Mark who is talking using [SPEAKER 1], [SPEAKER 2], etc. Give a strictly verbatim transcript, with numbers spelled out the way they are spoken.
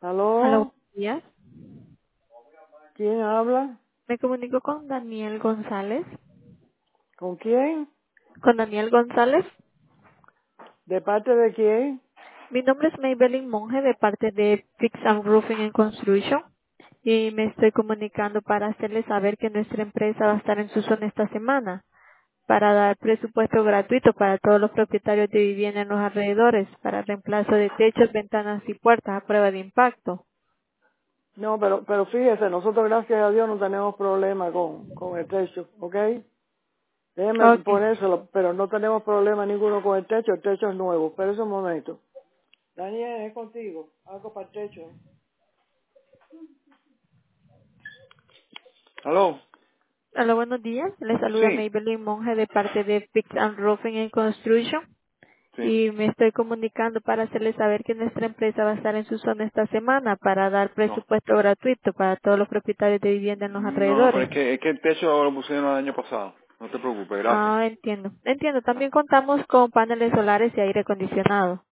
[SPEAKER 1] Hola,
[SPEAKER 2] ¿Aló?
[SPEAKER 1] buenos días.
[SPEAKER 2] ¿Quién habla?
[SPEAKER 1] Me comunico con Daniel González.
[SPEAKER 2] ¿Con quién?
[SPEAKER 1] Con Daniel González.
[SPEAKER 2] ¿De parte de quién?
[SPEAKER 1] Mi nombre es Maybelline Monge de parte de Fix and Roofing and Construction y me estoy comunicando para hacerle saber que nuestra empresa va a estar en su zona esta semana para dar presupuesto gratuito para todos los propietarios de vivienda en los alrededores para reemplazo de techos, ventanas y puertas a prueba de impacto.
[SPEAKER 2] No, pero pero fíjese, nosotros gracias a Dios no tenemos problema con, con el techo, ¿ok? Déjeme
[SPEAKER 1] Ok.
[SPEAKER 2] ponérselo, pero no tenemos problema ninguno con el techo, el techo es nuevo. Espera un momento. Daniel, es contigo. Algo para el techo. ¿Aló?
[SPEAKER 1] Hola, buenos días. Les saluda
[SPEAKER 2] Sí,
[SPEAKER 1] Maybelline Monge de parte de Fix and Roofing and Construction.
[SPEAKER 2] sí.
[SPEAKER 1] Y me estoy comunicando para hacerles saber que nuestra empresa va a estar en su zona esta semana para dar
[SPEAKER 2] No.
[SPEAKER 1] presupuesto gratuito para todos los propietarios de vivienda en los
[SPEAKER 2] No, pero
[SPEAKER 1] alrededores.
[SPEAKER 2] es que, es que el techo lo pusieron el año pasado. No te preocupes, gracias.
[SPEAKER 1] Ah, entiendo. Entiendo. También contamos con paneles solares y aire acondicionado.